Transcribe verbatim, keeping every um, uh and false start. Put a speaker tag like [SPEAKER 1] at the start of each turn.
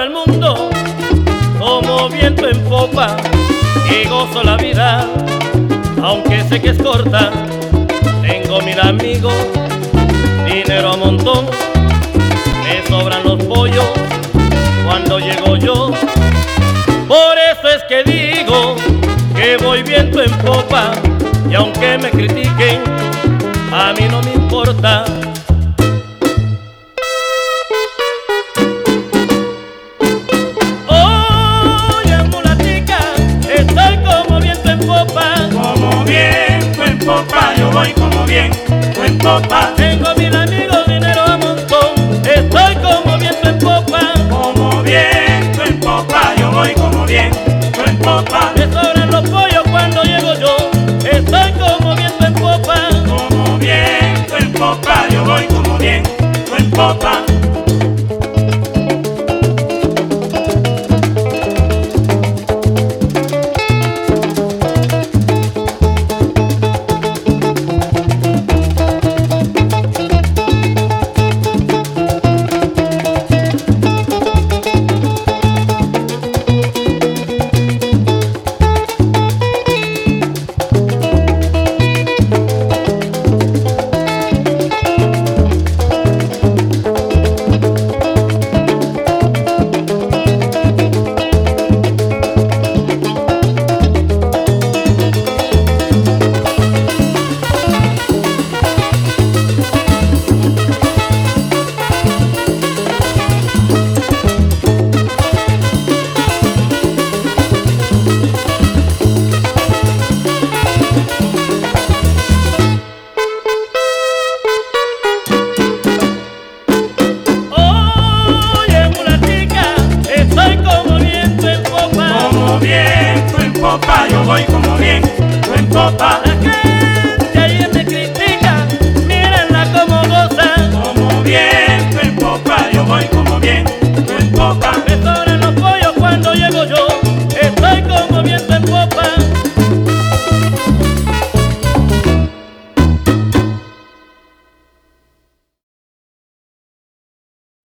[SPEAKER 1] el mundo como viento en popa y gozo la vida, aunque sé que es corta. Tengo mil amigos, dinero a montón, me sobran los pollos cuando llego yo. Por eso es que digo que voy viento en popa, y aunque me critiquen, a mí no me importa. Oye, mulatica, estoy como viento en popa.
[SPEAKER 2] Como viento en popa, yo voy como viento en popa.
[SPEAKER 1] Tengo mil amigos, dinero a montón, estoy como viento en popa.
[SPEAKER 2] Como viento en popa, yo voy como viento en popa.
[SPEAKER 1] Me sobran los pollos cuando llego yo, estoy como viento en popa.
[SPEAKER 2] Como viento en popa, yo voy como viento en popa. Yo voy como viento en popa.